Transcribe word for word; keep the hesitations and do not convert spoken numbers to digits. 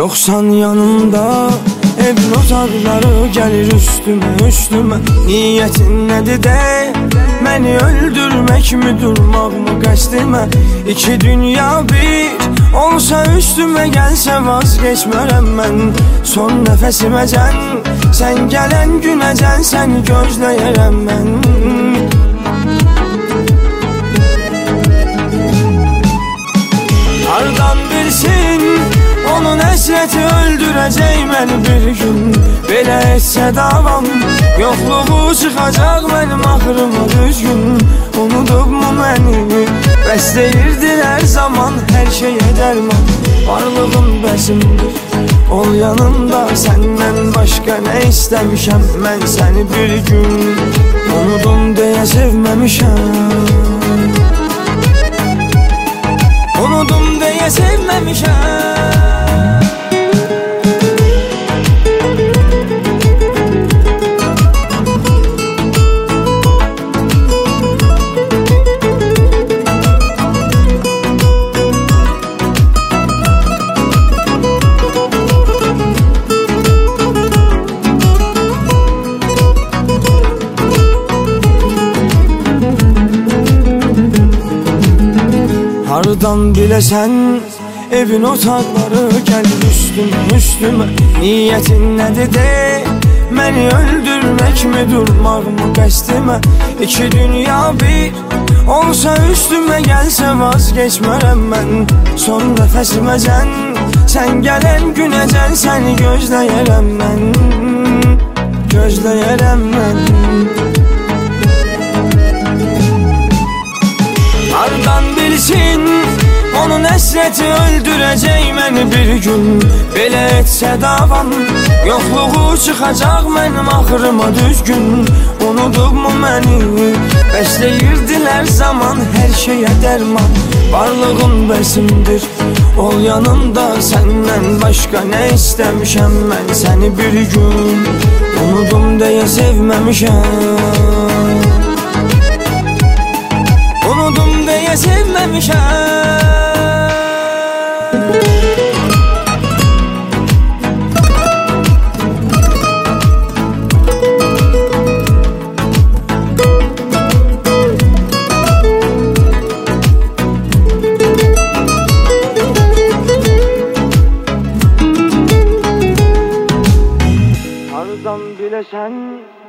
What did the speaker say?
Yoksan yanımda evin otaqları gelir üstüme üstüme. Niyetin nedir de beni öldürmek mi, durmak mı qəsdimə? İki dünya bir olsa üstüme gelse vazgeçmərəm mən. Son nəfəsiməcən sen gelen günəcən seni gözləyərəm mən. Hardan bilsin onun həsrəti öldürəcək məni bir gün. Belə etsə davam yoxluğu çıxacaq mənim axırıma düzgün. Unudubmu məni bəsləyirdir hər zaman, hər şeyə dərman. Varlığın bəsimdir, ol yanımda, səndən başqa nə istəmişəm mən səni bir gün. Unudum deyə sevməmişəm, unudum deyə sevməmişəm. Hardan biləsən evin otaqları gəlir üstüme üstüme. Niyetin nədir de məni öldürmək mi, durmaq mı qəsdimə? İki dünya bir olsa üstüme gelse vazgeçmərəm mən. Son nəfəsiməcən sen gelen günəcən səni gözləyərəm mən, gözləyərəm mən. Hardan bilsin onun həsrəti öldürəcək məni bir gün. Belə etsə davam yoxluğu çıxacaq mənim axırıma düzgün. Unudubmu məni bəsləyirdir hər zaman, hər şeyə dərman. Varlığın bəsimdir, ol yanımda, səndən başqa nə istəmişəm mən səni bir gün. Unudum deyə sevməmişəm, unudum deyə sevməmişəm. Hardan biləsən